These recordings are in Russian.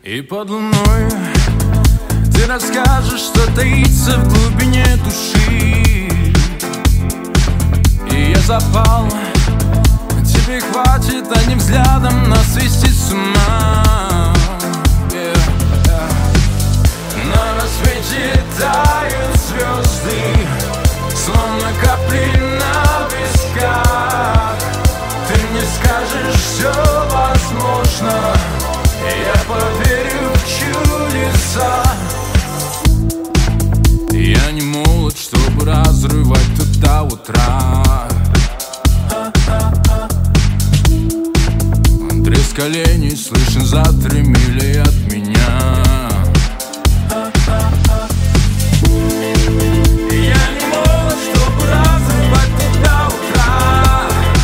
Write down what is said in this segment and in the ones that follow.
И под луной ты расскажешь, что таится в глубине души. И я запал, тебе хватит одним взглядом нас свести с ума. На рассвете тают звезды, словно капли на песках. Ты мне скажешь, все возможно, я поверю в чудеса. Я не молод, чтобы разрывать тут до утра. Треск коленей слышен за 3 мили от меня. Я не молод, чтобы разрывать тут до утра.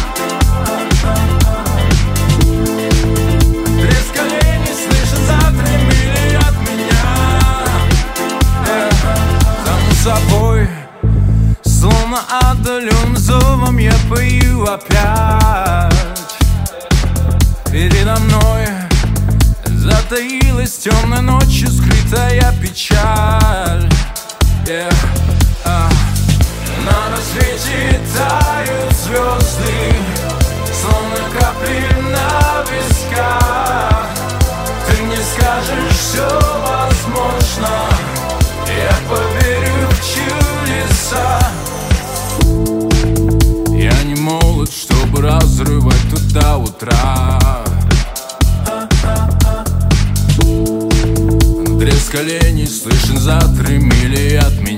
Треск коленей слышен за 3 мили от меня. Само собой, словно отдаленным зовом я пою опять. Передо мной затаилась темной ночью скрытая печаль. На рассвете тают звезды, словно капли на песках. Ты мне скажешь, все возможно, я поверю в чудеса. Я не молод, чтобы разрывать тут до утра. Треск коленей слышен за 3 мили от меня.